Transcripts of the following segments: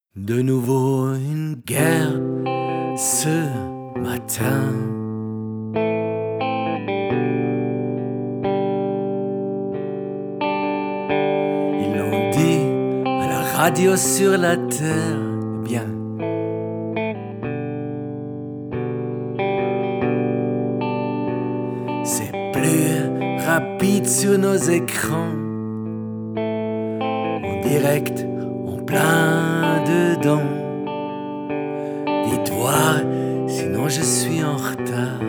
De nouveau une guerre ce matin. Ils l'ont dit à la radio sur la terre. Eh bien, c'est plus rapide sur nos écrans, en direct, en plein dedans. Dis-toi, sinon je suis en retard.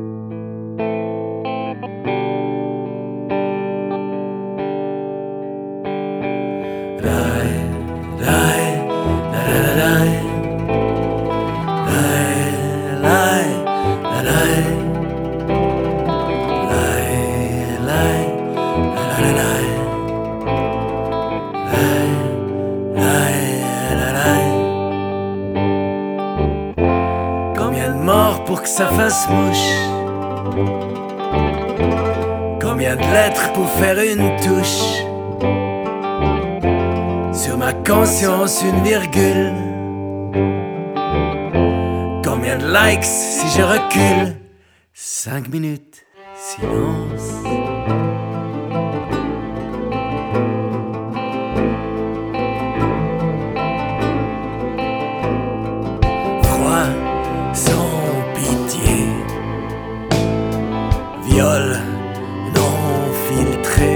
Combien de morts pour que ça fasse mouche? Combien de lettres pour faire une touche? Sur ma conscience une virgule. Combien de likes si je recule? 5 minutes, silence. Froid sans pitié. Viol non filtré.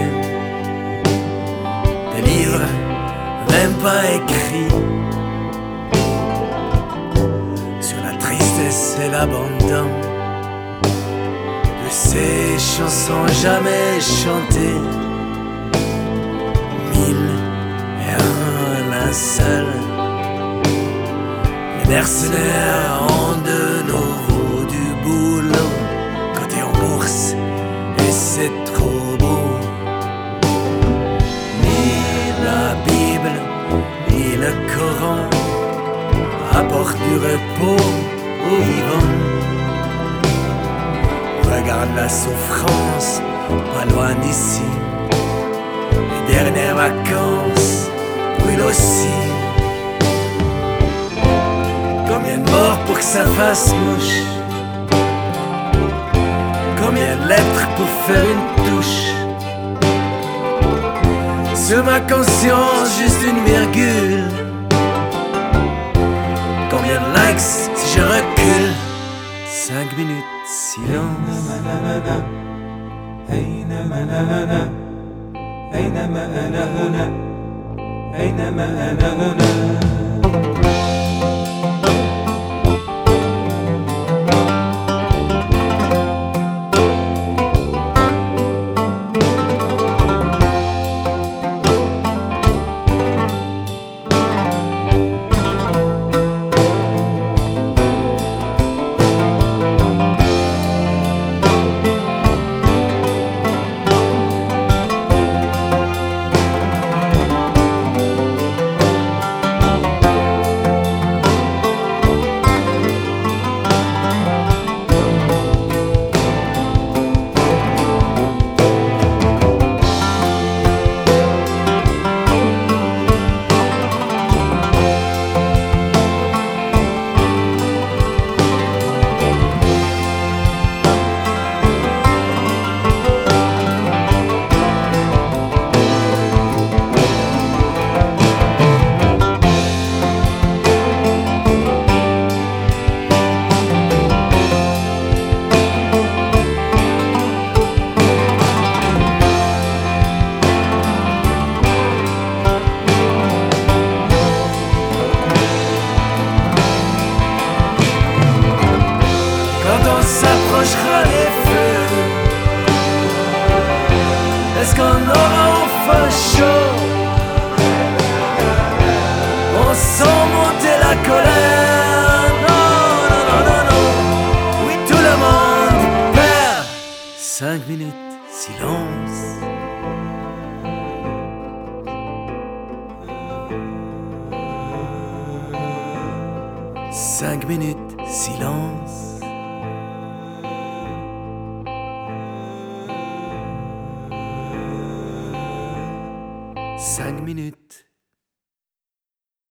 Des livres même pas écrits sur la tristesse et l'abandon de ces chansons jamais chantées. 1001 linceuls. Les mercenaires ont de nouveau du boulot, côté en bourse, et c'est trop beau. Ni la Bible, ni le Coran apportent du repos aux vivants. Regarde la souffrance, pas loin d'ici. Les dernières vacances brûlent aussi. Combien de morts pour que ça fasse mouche? Combien de lettres pour faire une touche? Sur ma conscience, juste une virgule. Combien de likes si je recule? 5 minutes, silence. S'approchera les feux. Est-ce qu'on aura enfin chaud? On sent monter la colère. Non, non, non, non, non. Oui, tout le monde perd. 5 minutes, silence. 5 minutes, silence. 5 minutes.